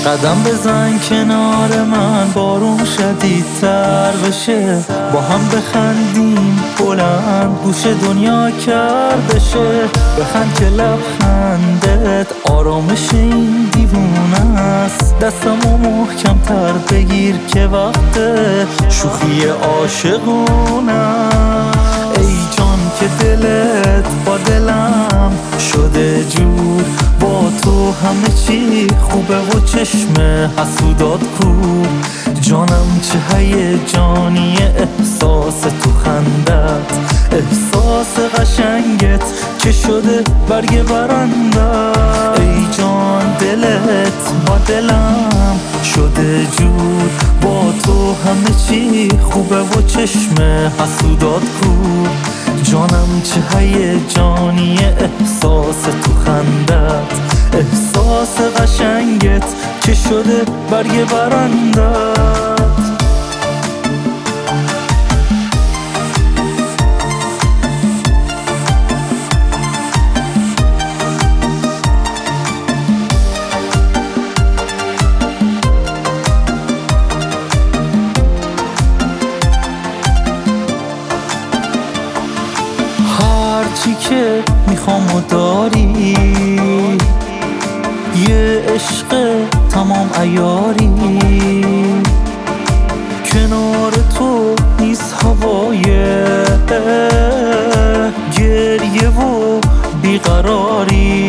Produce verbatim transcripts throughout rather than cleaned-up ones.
قدم بزن کنار من، بارون شدیدتر بشه، با هم بخندیم بلند گوش دنیا کرده شه. بخند که لبخندت آرامش این دیوونه است. دستمو محکم تر بگیر که وقت شوخی عاشقونه. ای جان که دلت با دلم شده جور، با تو همه چی خوبه و چشم حسودات کور. جانم چه هیجانیه احساس تو خندت، احساس قشنگت که شده برگ برندت. ای جان دلت با دلم شده جور، با تو همه چی خوبه و چشم حسودات کور. جانم چه هیجانیه احساس تو خندت، احساس قشنگت که شده برگ برندت. هرچی که میخوام و داری، یه عشق تمام عیاری. کنار تو نیست هوای گریه و بیقراری.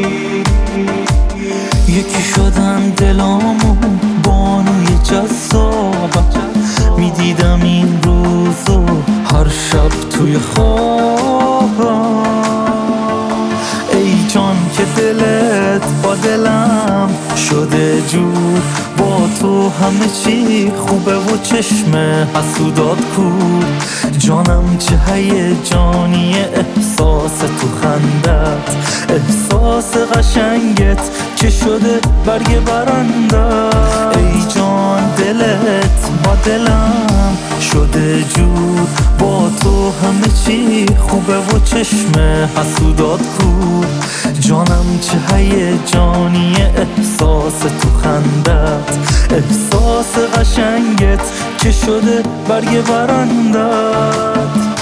یکی شدن دلامون بانوی جذابت، میدیدم این روزو هر شب توی خوابم. ای جان که دلت با دلم شده جور، با تو همه چی خوبه و چشم حسودات کور. جانم چه هیجانیه احساس تو خندت، احساس قشنگت که شده برگ برندت. ای جان دلت با دلم شده جور، با تو همه چی خوبه و چشم حسودات کور. جانم چه هیجانیه احساس تو خندت، احساس قشنگت که شده برگ برندت.